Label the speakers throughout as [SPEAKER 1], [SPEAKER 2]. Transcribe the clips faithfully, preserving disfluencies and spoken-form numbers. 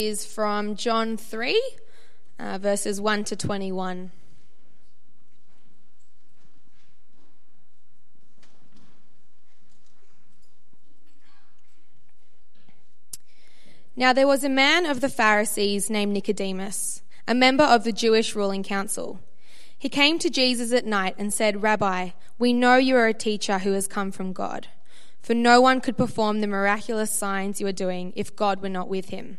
[SPEAKER 1] Is from John three, uh, verses one to twenty-one. Now there was a man of the Pharisees named Nicodemus, a member of the Jewish ruling council. He came to Jesus at night and said, "Rabbi, we know you are a teacher who has come from God, for no one could perform the miraculous signs you are doing if God were not with him."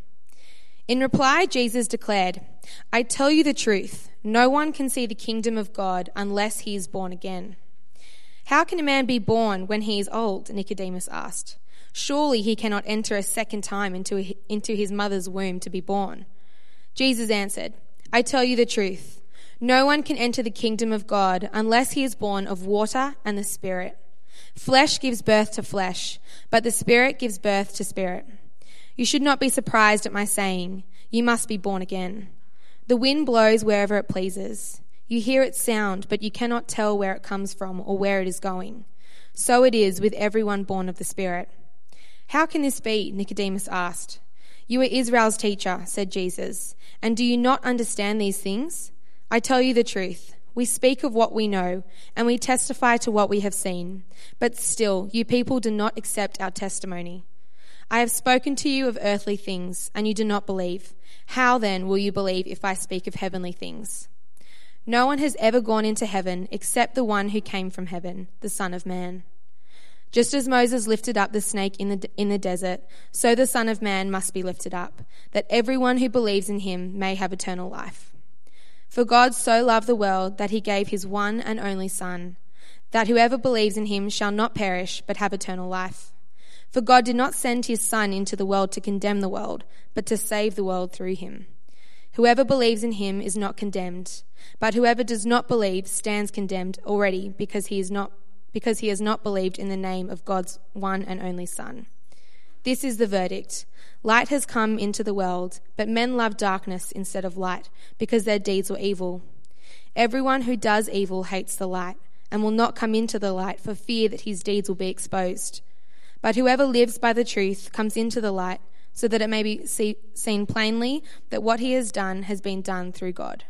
[SPEAKER 1] In reply, Jesus declared, "I tell you the truth, no one can see the kingdom of God unless he is born again." "How can a man be born when he is old?" Nicodemus asked. "Surely he cannot enter a second time into, into his mother's womb to be born." Jesus answered, "I tell you the truth, no one can enter the kingdom of God unless he is born of water and the Spirit. Flesh gives birth to flesh, but the Spirit gives birth to spirit. You should not be surprised at my saying, 'You must be born again.' The wind blows wherever it pleases. You hear its sound, but you cannot tell where it comes from or where it is going. So it is with everyone born of the Spirit." "How can this be?" Nicodemus asked. "You are Israel's teacher," said Jesus, "and do you not understand these things? I tell you the truth. We speak of what we know, and we testify to what we have seen. But still, you people do not accept our testimony. I have spoken to you of earthly things, and you do not believe. How then will you believe if I speak of heavenly things? No one has ever gone into heaven except the one who came from heaven, the Son of Man. Just as Moses lifted up the snake in the, in the desert, so the Son of Man must be lifted up, that everyone who believes in him may have eternal life. For God so loved the world that he gave his one and only Son, that whoever believes in him shall not perish but have eternal life. For God did not send his Son into the world to condemn the world, but to save the world through him. Whoever believes in him is not condemned, but whoever does not believe stands condemned already because he is not because he has not believed in the name of God's one and only Son. This is the verdict. Light has come into the world, but men love darkness instead of light, because their deeds were evil. Everyone who does evil hates the light, and will not come into the light for fear that his deeds will be exposed. But whoever lives by the truth comes into the light, so that it may be see, seen plainly that what he has done has been done through God."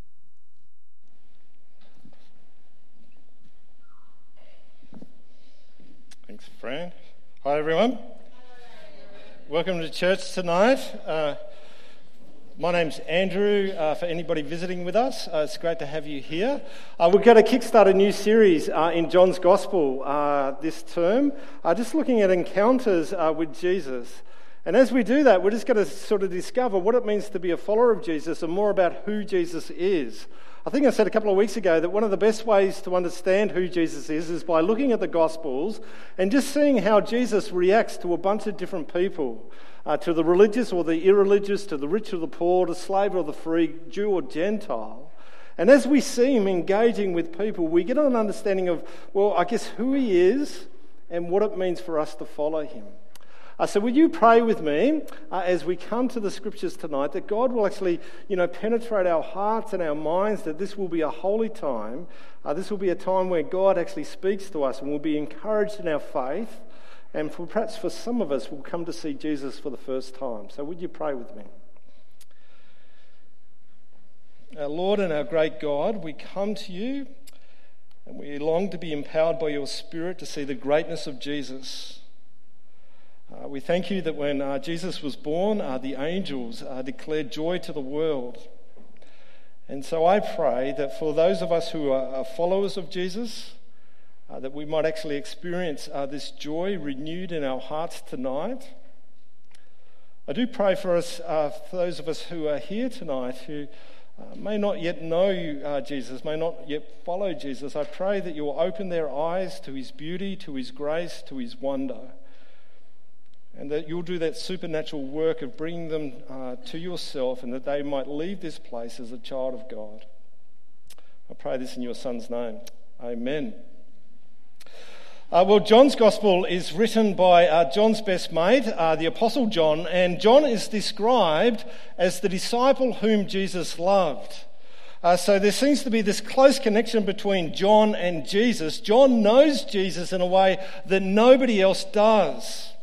[SPEAKER 2] Thanks, Fran. Hi, everyone. Hi. Welcome to church tonight. Uh, my name's Andrew. Uh, for anybody visiting with us, uh, it's great to have you here. Uh, we're going to kickstart a new series uh, in John's Gospel uh, this term, uh, just looking at encounters uh, with Jesus. And as we do that, we're just going to sort of discover what it means to be a follower of Jesus and more about who Jesus is. I think I said a couple of weeks ago that one of the best ways to understand who Jesus is is by looking at the Gospels and just seeing how Jesus reacts to a bunch of different people, uh, to the religious or the irreligious, to the rich or the poor, the slave or the free, Jew or Gentile. And as we see him engaging with people, we get an understanding of, well, I guess who he is and what it means for us to follow him. Uh, so would you pray with me uh, as we come to the scriptures tonight that God will actually, you know, penetrate our hearts and our minds, that this will be a holy time. Uh, this will be a time where God actually speaks to us and we'll be encouraged in our faith. And for, perhaps for some of us, we'll come to see Jesus for the first time. So would you pray with me? Our Lord and our great God, we come to you and we long to be empowered by your Spirit to see the greatness of Jesus. Uh, we thank you that when uh, Jesus was born, uh, the angels uh, declared joy to the world. And so I pray that for those of us who are, are followers of Jesus, uh, that we might actually experience uh, this joy renewed in our hearts tonight. I do pray for us, uh, for those of us who are here tonight who uh, may not yet know you, uh, Jesus, may not yet follow Jesus. I pray that you will open their eyes to his beauty, to his grace, to his wonder. And that you'll do that supernatural work of bringing them uh, to yourself and that they might leave this place as a child of God. I pray this in your Son's name. Amen. Uh, well, John's Gospel is written by uh, John's best mate, uh, the Apostle John, and John is described as the disciple whom Jesus loved. Uh, so there seems to be this close connection between John and Jesus. John knows Jesus in a way that nobody else does.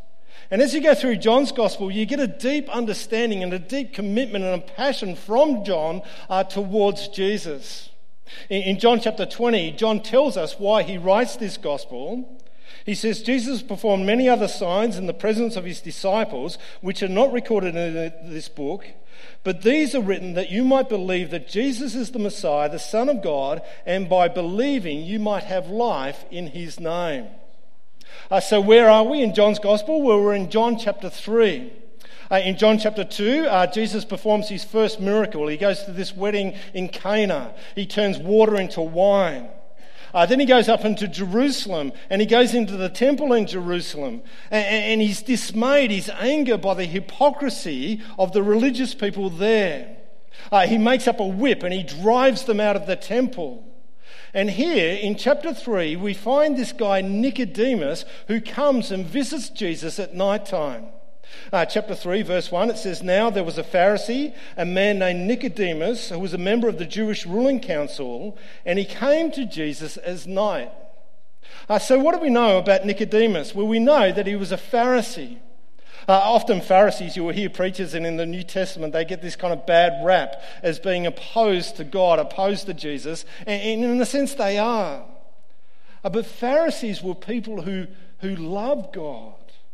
[SPEAKER 2] And as you go through John's gospel, you get a deep understanding and a deep commitment and a passion from John uh, towards Jesus. In, in John chapter twenty, John tells us why he writes this gospel. He says, Jesus performed many other signs in the presence of his disciples, which are not recorded in this book, but these are written that you might believe that Jesus is the Messiah, the Son of God, and by believing you might have life in his name. Uh, so where are we in John's Gospel? Well, we're in John chapter three. Uh, in John chapter two, uh, Jesus performs his first miracle. He goes to this wedding in Cana. He turns water into wine. Uh, then he goes up into Jerusalem, and he goes into the temple in Jerusalem, and, and he's dismayed, he's angered by the hypocrisy of the religious people there. Uh, he makes up a whip and he drives them out of the temple. And here in chapter three, we find this guy Nicodemus who comes and visits Jesus at night time. Uh, chapter three, verse one, it says, Now there was a Pharisee, a man named Nicodemus, who was a member of the Jewish ruling council, and he came to Jesus as night. Uh, so what do we know about Nicodemus? Well, we know that he was a Pharisee. Uh, often Pharisees, you will hear preachers, and in the New Testament, they get this kind of bad rap as being opposed to God, opposed to Jesus, and, and in a sense they are. Uh, but Pharisees were people who, who loved God,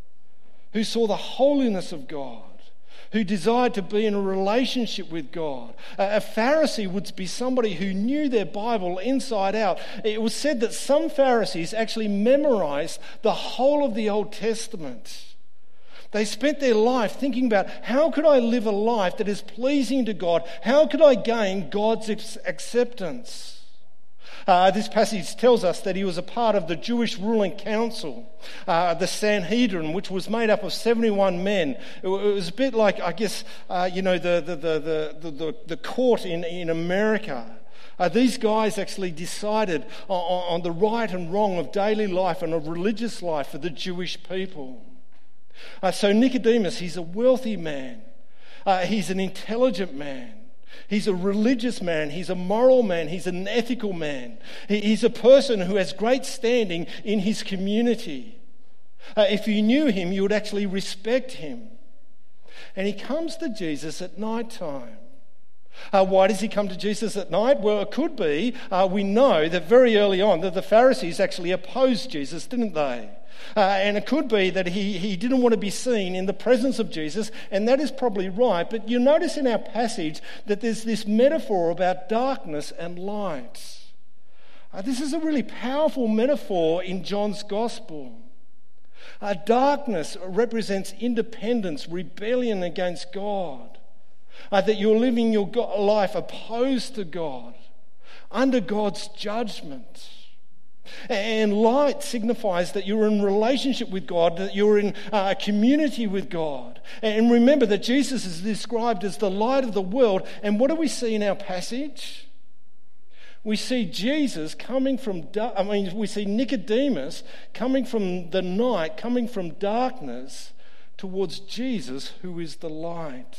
[SPEAKER 2] who saw the holiness of God, who desired to be in a relationship with God. A Pharisee would be somebody who knew their Bible inside out. It was said that some Pharisees actually memorized the whole of the Old Testament. They spent their life thinking about, how could I live a life that is pleasing to God? How could I gain God's acceptance? Uh, this passage tells us that he was a part of the Jewish ruling council, uh, the Sanhedrin, which was made up of seventy-one men. It, it was a bit like, I guess, uh, you know, the the the the, the, the court in, in America. Uh, these guys actually decided on, on the right and wrong of daily life and of religious life for the Jewish people. Uh, so Nicodemus, he's a wealthy man. Uh, he's an intelligent man. He's a religious man, he's a moral man, he's an ethical man. He's a person who has great standing in his community. Uh, if you knew him, you would actually respect him. And he comes to Jesus at night time. Uh, why does he come to Jesus at night? Well, it could be, uh, we know that very early on that the Pharisees actually opposed Jesus, didn't they? Uh, and it could be that he, he didn't want to be seen in the presence of Jesus, and that is probably right. But you'll notice in our passage that there's this metaphor about darkness and light. Uh, this is a really powerful metaphor in John's Gospel. Uh, darkness represents independence, rebellion against God. Uh, that you're living your go- life opposed to God, under God's judgment. And light signifies that you're in relationship with God, that you're in a community with God. And remember that Jesus is described as the light of the world. And what do we see in our passage? We see Jesus coming from, I mean, we see Nicodemus coming from the night, coming from darkness towards Jesus, who is the light.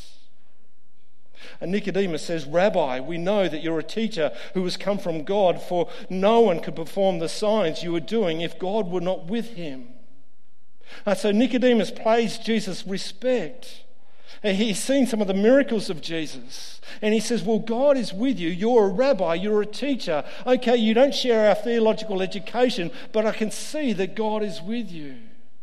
[SPEAKER 2] And Nicodemus says, Rabbi, we know that you're a teacher who has come from God, for no one could perform the signs you are doing if God were not with him. And so Nicodemus pays Jesus respect. And he's seen some of the miracles of Jesus. And he says, well, God is with you. You're a rabbi. You're a teacher. Okay, you don't share our theological education, but I can see that God is with you.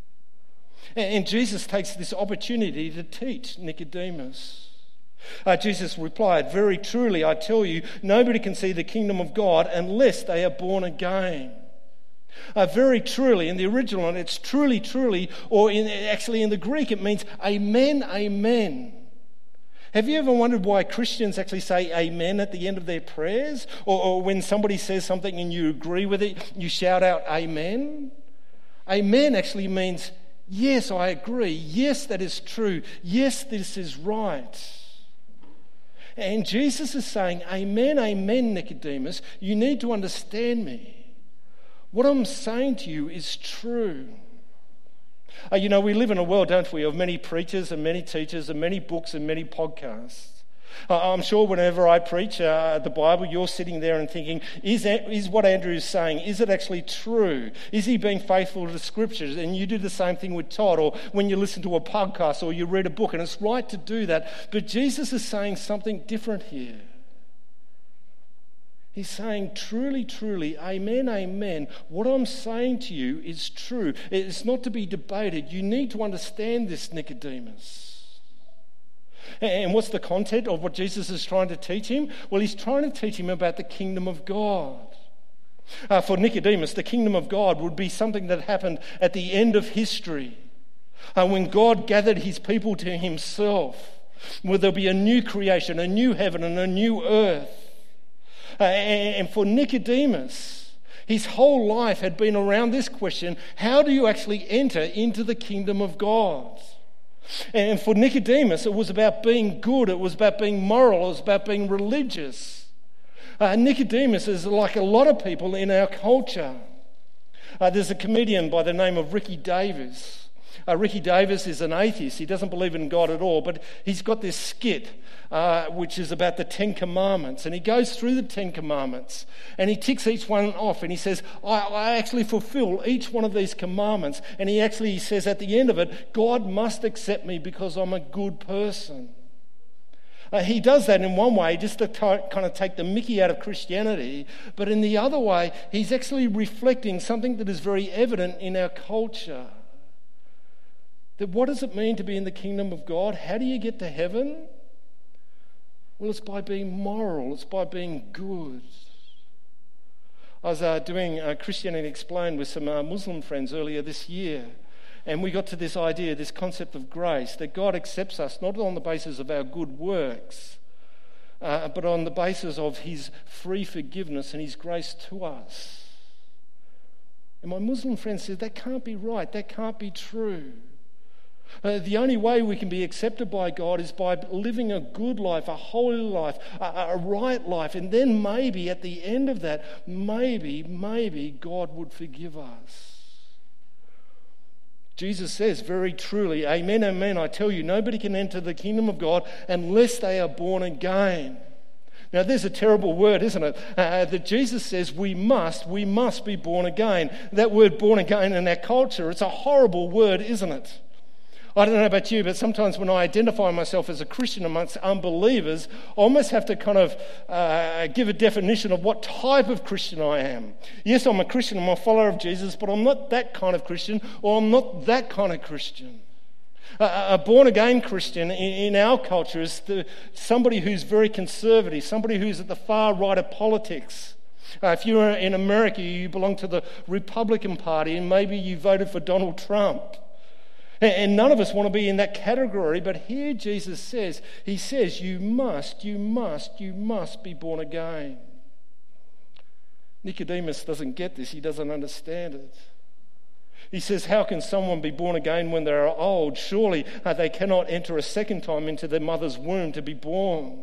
[SPEAKER 2] And Jesus takes this opportunity to teach Nicodemus. Uh, Jesus replied, very truly, I tell you, nobody can see the kingdom of God unless they are born again. Uh, very truly, in the original, and it's truly, truly, or in, actually in the Greek, it means amen, amen. Have you ever wondered why Christians actually say amen at the end of their prayers? Or, or when somebody says something and you agree with it, you shout out amen? Amen actually means, yes, I agree. Yes, that is true. Yes, this is right. And Jesus is saying, amen, amen, Nicodemus. You need to understand me. What I'm saying to you is true. Uh, you know, we live in a world, don't we, of many preachers and many teachers and many books and many podcasts. I'm sure whenever I preach uh, the Bible, you're sitting there and thinking, is, that, is what Andrew is saying, is it actually true? Is he being faithful to the Scriptures? And you do the same thing with Todd, or when you listen to a podcast or you read a book, and it's right to do that. But Jesus is saying something different here. He's saying, truly, truly, amen, amen. What I'm saying to you is true. It's not to be debated. You need to understand this, Nicodemus. And what's the content of what Jesus is trying to teach him? Well, he's trying to teach him about the kingdom of God. Uh, for Nicodemus, the kingdom of God would be something that happened at the end of history, uh, when God gathered his people to himself, where there'll be a new creation, a new heaven and a new earth. Uh, and for Nicodemus, his whole life had been around this question: how do you actually enter into the kingdom of God? And for Nicodemus, it was about being good, it was about being moral, it was about being religious. Uh, Nicodemus is like a lot of people in our culture. Uh, there's a comedian by the name of Ricky Davis. Uh, Ricky Davis is an atheist. He doesn't believe in God at all, but he's got this skit uh, which is about the Ten Commandments. And he goes through the Ten Commandments and he ticks each one off, and he says, I, I actually fulfill each one of these commandments. And he actually he says at the end of it, God must accept me because I'm a good person. Uh, he does that in one way just to t- kind of take the mickey out of Christianity, but in the other way, he's actually reflecting something that is very evident in our culture. That what does it mean to be in the kingdom of God? How do you get to heaven? Well, it's by being moral. It's by being good. I was uh, doing uh, Christianity Explained with some uh, Muslim friends earlier this year, and we got to this idea, this concept of grace, that God accepts us not on the basis of our good works, uh, but on the basis of his free forgiveness and his grace to us. And my Muslim friend said, that can't be right. That can't be true. Uh, the only way we can be accepted by God is by living a good life, a holy life, a, a right life. And then maybe at the end of that, maybe, maybe God would forgive us. Jesus says very truly, amen, amen, I tell you, nobody can enter the kingdom of God unless they are born again. Now, there's a terrible word, isn't it? Uh, that Jesus says we must, we must be born again. That word born again in our culture, it's a horrible word, isn't it? I don't know about you, but sometimes when I identify myself as a Christian amongst unbelievers, I almost have to kind of uh, give a definition of what type of Christian I am. Yes, I'm a Christian, I'm a follower of Jesus, but I'm not that kind of Christian, or I'm not that kind of Christian. Uh, a born-again Christian in, in our culture is the, somebody who's very conservative, somebody who's at the far right of politics. Uh, if you're in America, you belong to the Republican Party, and maybe you voted for Donald Trump. And none of us want to be in that category, but here Jesus says, he says, you must, you must, you must be born again. Nicodemus doesn't get this, he doesn't understand it. He says, how can someone be born again when they are old? Surely uh, they cannot enter a second time into their mother's womb to be born.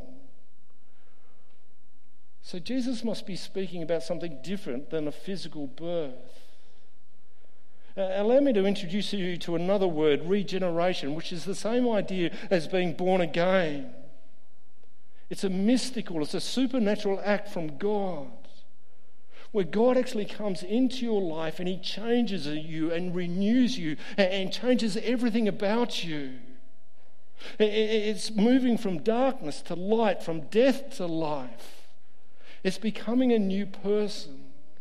[SPEAKER 2] So Jesus must be speaking about something different than a physical birth. Uh, allow me to introduce you to another word, regeneration, which is the same idea as being born again. It's a mystical, it's a supernatural act from God, where God actually comes into your life and he changes you and renews you and changes everything about you. It's moving from darkness to light, from death to life. It's becoming a new person.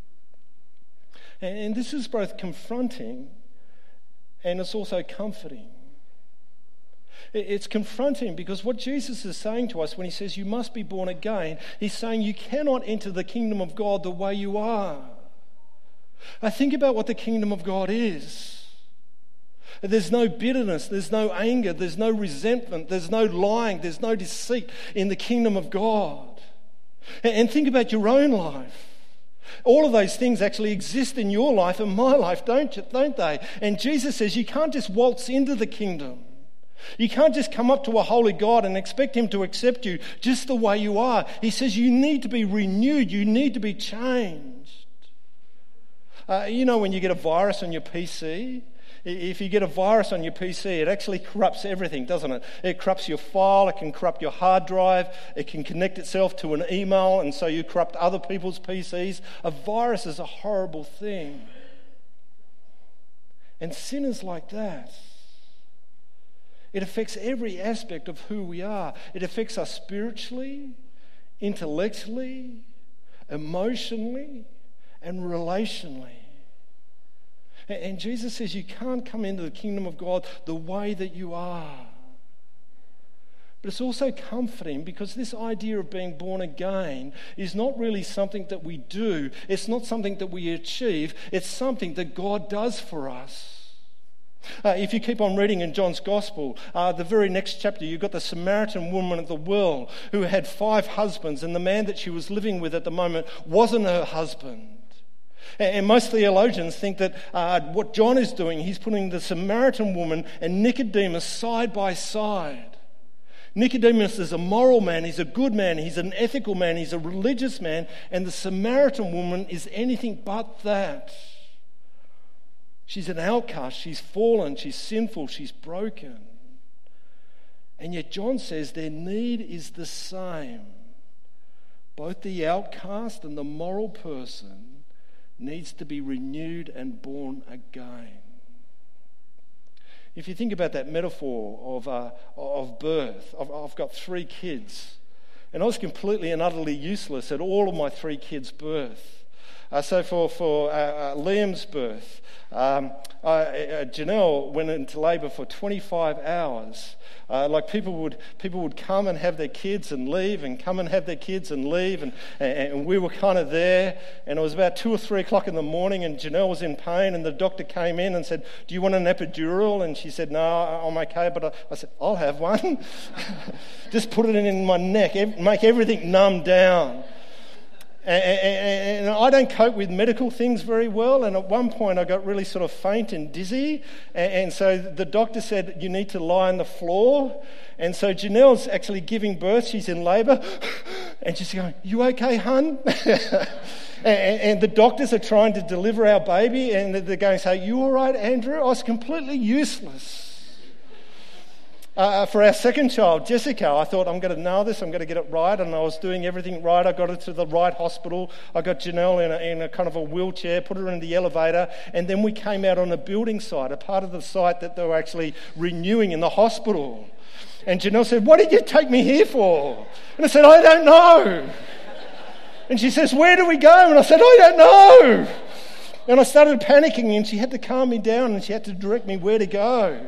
[SPEAKER 2] And this is both confronting and it's also comforting. It's confronting because what Jesus is saying to us when he says you must be born again, he's saying you cannot enter the kingdom of God the way you are. I think about what the kingdom of God is. There's no bitterness, there's no anger, there's no resentment, there's no lying, there's no deceit in the kingdom of God. And think about your own life. All of those things actually exist in your life and my life, don't you, don't they? And Jesus says you can't just waltz into the kingdom. You can't just come up to a holy God and expect him to accept you just the way you are. He says you need to be renewed. You need to be changed. Uh, you know when you get a virus on your P C, If you get a virus on your P C, it actually corrupts everything, doesn't it? It corrupts your file, it can corrupt your hard drive, it can connect itself to an email, and so you corrupt other people's P Cs. A virus is a horrible thing. And sin is like that. It affects every aspect of who we are. It affects us spiritually, intellectually, emotionally, and relationally. And Jesus says you can't come into the kingdom of God the way that you are. But it's also comforting because this idea of being born again is not really something that we do. It's not something that we achieve. It's something that God does for us. Uh, if you keep on reading in John's Gospel, uh, the very next chapter, you've got the Samaritan woman at the well who had five husbands, and the man that she was living with at the moment wasn't her husband. And, and most theologians think that uh, what John is doing, he's putting the Samaritan woman and Nicodemus side by side. Nicodemus is a moral man, he's a good man, he's an ethical man, he's a religious man, and the Samaritan woman is anything but that. She's an outcast, she's fallen, she's sinful, she's broken. And yet John says their need is the same. Both the outcast and the moral person needs to be renewed and born again. If you think about that metaphor of uh, of birth, I've, I've got three kids, and I was completely and utterly useless at all of my three kids' birth. Uh, so for, for uh, uh, Liam's birth, um, uh, uh, Janelle went into labour for twenty-five hours. Uh, like people would people would come and have their kids and leave, and come and have their kids and leave, and, and, and we were kind of there. And it was about two or three o'clock in the morning, and Janelle was in pain, and the doctor came in and said, "Do you want an epidural?" And she said, "No, I'm okay." But I, I said, "I'll have one." Just put it in my neck, make everything numb down. And, and, and I don't cope with medical things very well, and at one point I got really sort of faint and dizzy, and, and so the doctor said, "You need to lie on the floor." And so Janelle's actually giving birth, she's in labour, and she's going, "You okay, hun?" and, and the doctors are trying to deliver our baby, and they're going, "Say, you all right, Andrew?" I was completely useless. Uh, for our second child, Jessica, I thought, I'm going to nail this, I'm going to get it right, and I was doing everything right. I got her to the right hospital. I got Janelle in a, in a kind of a wheelchair, put her in the elevator, and then we came out on a building site, a part of the site that they were actually renewing in the hospital. And Janelle said, "What did you take me here for?" And I said, "I don't know." And she says, "Where do we go?" And I said, "I don't know." And I started panicking, and she had to calm me down, and she had to direct me where to go.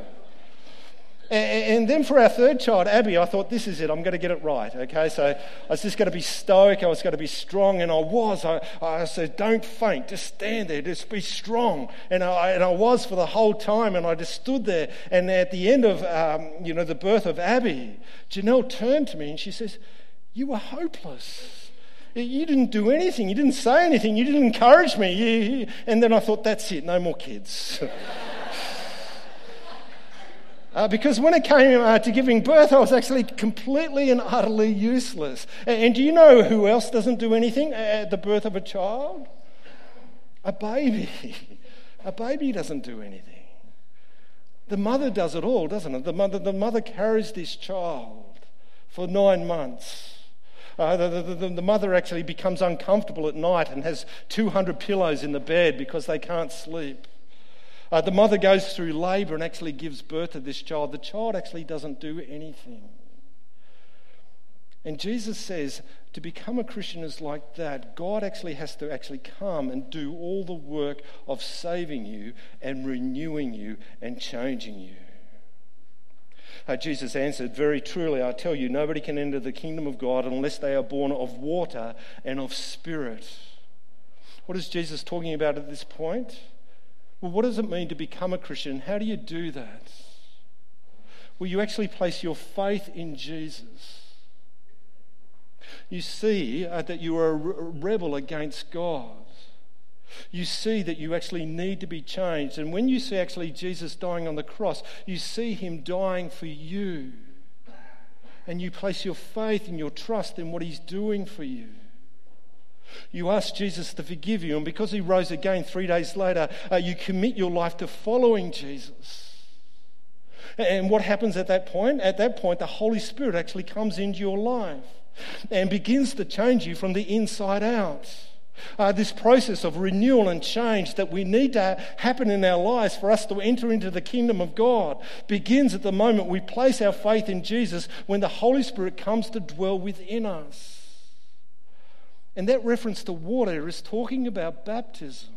[SPEAKER 2] And then for our third child, Abby, I thought, this is it, I'm going to get it right, okay? So I was just going to be stoic, I was going to be strong, and I was. I, I said, "Don't faint, just stand there, just be strong." And I, and I was for the whole time, and I just stood there. And at the end of, um, you know, the birth of Abby, Janelle turned to me and she says, "You were hopeless. You didn't do anything, you didn't say anything, you didn't encourage me." You, you. And then I thought, that's it, no more kids. Uh, because when it came uh, to giving birth, I was actually completely and utterly useless. And, and do you know who else doesn't do anything at the birth of a child? A baby. A baby doesn't do anything. The mother does it all, doesn't it? The mother, the mother carries this child for nine months. Uh, the, the, the mother actually becomes uncomfortable at night and has two hundred pillows in the bed because they can't sleep. Uh, the mother goes through labour and actually gives birth to this child. The child actually doesn't do anything. And Jesus says to become a Christian is like that. God actually has to actually come and do all the work of saving you and renewing you and changing you. Uh, Jesus answered, "Very truly, I tell you, nobody can enter the kingdom of God unless they are born of water and of spirit." What is Jesus talking about at this point? Well, what does it mean to become a Christian? How do you do that? Well, you actually place your faith in Jesus. You see uh, that you are a rebel against God. You see that you actually need to be changed. And when you see actually Jesus dying on the cross, you see him dying for you. And you place your faith and your trust in what he's doing for you. You ask Jesus to forgive you, and because he rose again three days later, uh, you commit your life to following Jesus. And what happens at that point? At that point, the Holy Spirit actually comes into your life and begins to change you from the inside out. Uh, this process of renewal and change that we need to happen in our lives for us to enter into the kingdom of God begins at the moment we place our faith in Jesus, when the Holy Spirit comes to dwell within us. And that reference to water is talking about baptism.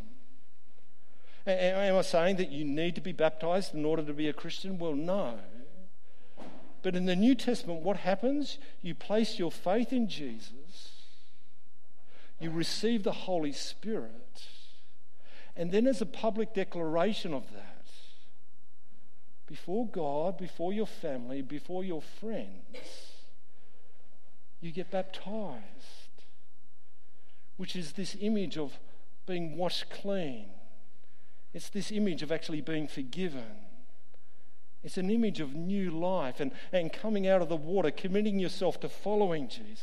[SPEAKER 2] Am I saying that you need to be baptized in order to be a Christian? Well, no. But in the New Testament, what happens? You place your faith in Jesus. You receive the Holy Spirit. And then as a public declaration of that, before God, before your family, before your friends, you get baptized, which is this image of being washed clean. It's this image of actually being forgiven. It's an image of new life and, and coming out of the water, committing yourself to following Jesus.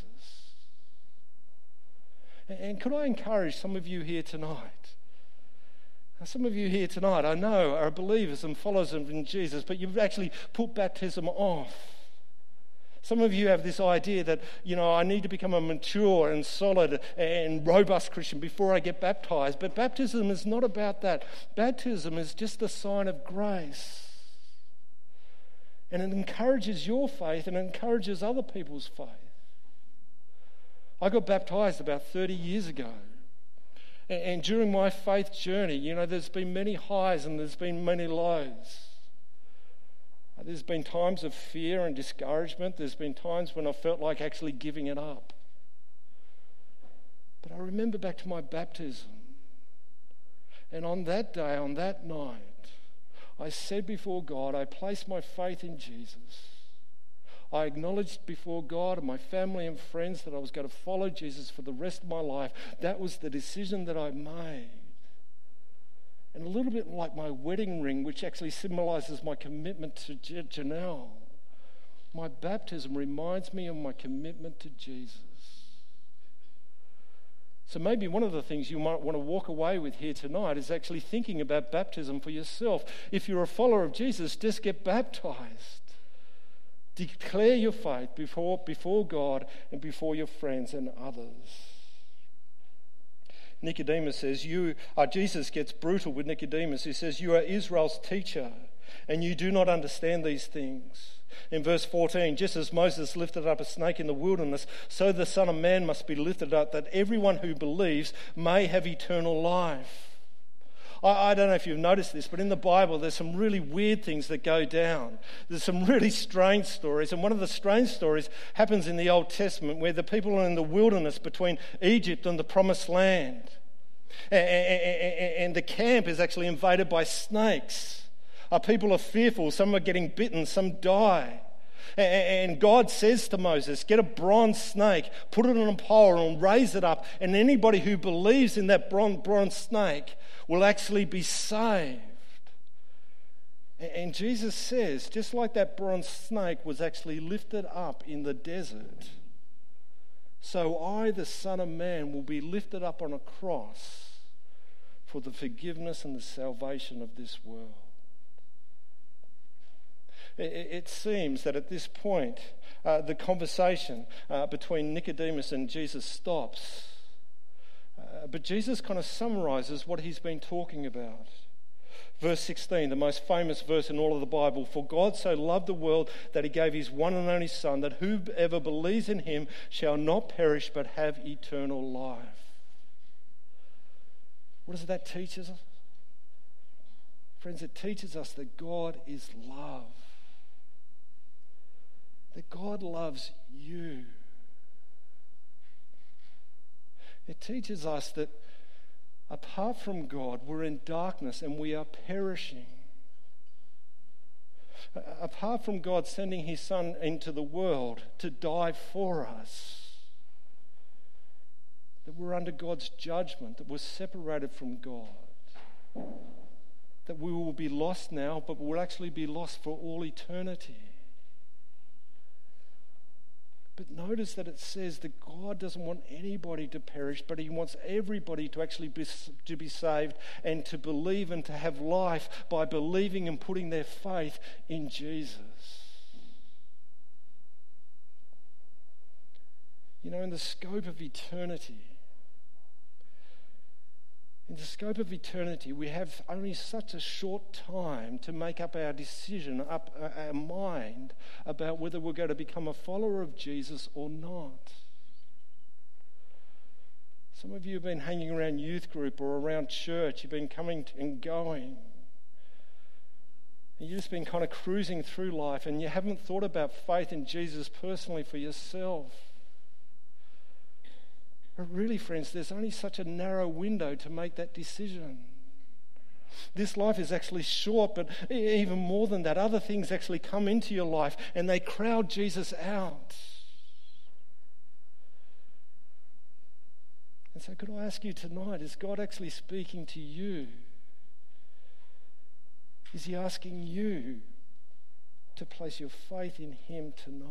[SPEAKER 2] And could I encourage some of you here tonight? Some of you here tonight, I know, are believers and followers of Jesus, but you've actually put baptism off. Some of you have this idea that, you know, I need to become a mature and solid and robust Christian before I get baptized. But baptism is not about that. Baptism is just a sign of grace. And it encourages your faith and it encourages other people's faith. I got baptized about thirty years ago. And during my faith journey, you know, there's been many highs and there's been many lows. There's been times of fear and discouragement. There's been times when I felt like actually giving it up. But I remember back to my baptism. And on that day, on that night, I said before God, I placed my faith in Jesus. I acknowledged before God and my family and friends that I was going to follow Jesus for the rest of my life. That was the decision that I made. And a little bit like my wedding ring, which actually symbolizes my commitment to Janelle, my baptism reminds me of my commitment to Jesus. So maybe one of the things you might want to walk away with here tonight is actually thinking about baptism for yourself. If you're a follower of Jesus, just get baptized. Declare your faith before, before God and before your friends and others. Nicodemus says, "You are." Jesus gets brutal with Nicodemus. He says, "You are Israel's teacher, and you do not understand these things." In verse fourteen, just as Moses lifted up a snake in the wilderness, so the Son of Man must be lifted up, that everyone who believes may have eternal life. I, I don't know if you've noticed this, but in the Bible there's some really weird things that go down. There's some really strange stories, and one of the strange stories happens in the Old Testament, where the people are in the wilderness between Egypt and the Promised Land. And the camp is actually invaded by snakes. People are fearful. Some are getting bitten. Some die. And God says to Moses, get a bronze snake, put it on a pole and raise it up. And anybody who believes in that bronze snake will actually be saved. And Jesus says, just like that bronze snake was actually lifted up in the desert, so I, the Son of Man, will be lifted up on a cross for the forgiveness and the salvation of this world. It seems that at this point, uh, the conversation uh, between Nicodemus and Jesus stops. Uh, but Jesus kind of summarizes what he's been talking about. Verse sixteen, the most famous verse in all of the Bible. "For God so loved the world that he gave his one and only Son, that whoever believes in him shall not perish but have eternal life." What does that teach us? Friends, it teaches us that God is love. That God loves you. It teaches us that apart from God, we're in darkness and we are perishing. Apart from God sending his Son into the world to die for us, that we're under God's judgment, that we're separated from God, that we will be lost now, but we'll actually be lost for all eternity. But notice that it says that God doesn't want anybody to perish, but he wants everybody to actually be, to be saved and to believe and to have life by believing and putting their faith in Jesus. You know, in the scope of eternity, in the scope of eternity, we have only such a short time to make up our decision, up our mind about whether we're going to become a follower of Jesus or not. Some of you have been hanging around youth group or around church. You've been coming and going. And you've just been kind of cruising through life, and you haven't thought about faith in Jesus personally for yourself. But really, friends, there's only such a narrow window to make that decision. This life is actually short, but even more than that, other things actually come into your life and they crowd Jesus out. And so could I ask you tonight, is God actually speaking to you? Is he asking you to place your faith in him tonight?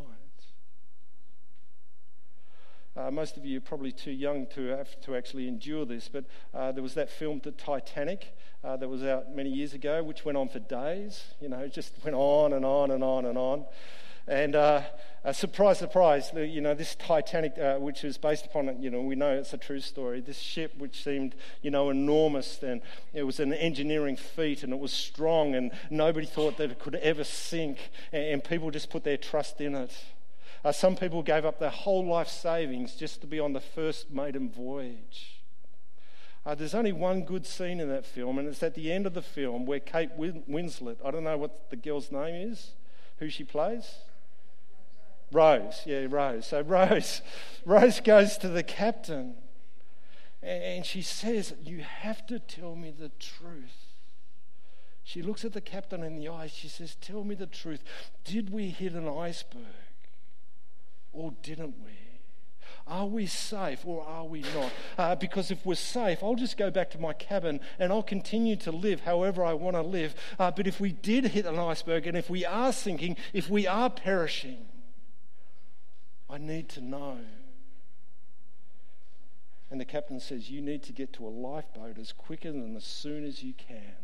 [SPEAKER 2] Uh, most of you are probably too young to have to actually endure this, but uh, there was that film, The Titanic, uh, that was out many years ago, which went on for days. You know, it just went on and on and on and on. And uh, uh, surprise, surprise, you know, this Titanic, uh, which is based upon, you know, we know it's a true story, this ship which seemed, you know, enormous, and it was an engineering feat, and it was strong, and nobody thought that it could ever sink, and, and people just put their trust in it. Uh, some people gave up their whole life savings just to be on the first maiden voyage. Uh, there's only one good scene in that film, and it's at the end of the film where Kate Win- Winslet, I don't know what the girl's name is, who she plays? Rose, yeah, Rose. So Rose, Rose goes to the captain, and she says, "You have to tell me the truth." She looks at the captain in the eyes. She says, "Tell me the truth. Did we hit an iceberg? Or didn't we? Are we safe or are we not? Uh, because if we're safe, I'll just go back to my cabin and I'll continue to live however I want to live. Uh, but if we did hit an iceberg and if we are sinking, if we are perishing, I need to know." And the captain says, "You need to get to a lifeboat as quicker than as soon as you can."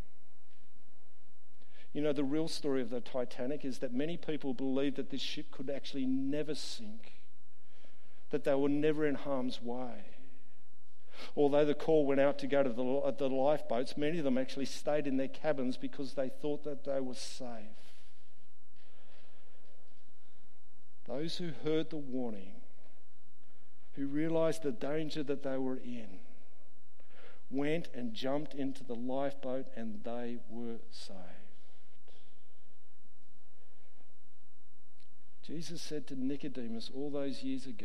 [SPEAKER 2] You know, the real story of the Titanic is that many people believed that this ship could actually never sink, that they were never in harm's way. Although the call went out to go to the, the lifeboats, many of them actually stayed in their cabins because they thought that they were safe. Those who heard the warning, who realized the danger that they were in, went and jumped into the lifeboat and they were saved. Jesus said to Nicodemus all those years ago,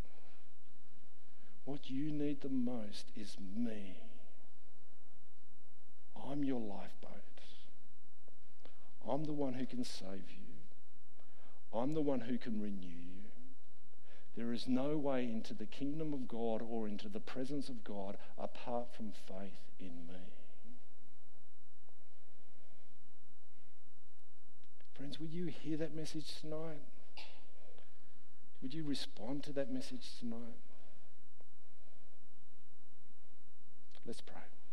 [SPEAKER 2] "What you need the most is me. I'm your lifeboat. I'm the one who can save you. I'm the one who can renew you. There is no way into the kingdom of God or into the presence of God apart from faith in me." Friends, will you hear that message tonight? Would you respond to that message tonight? Let's pray.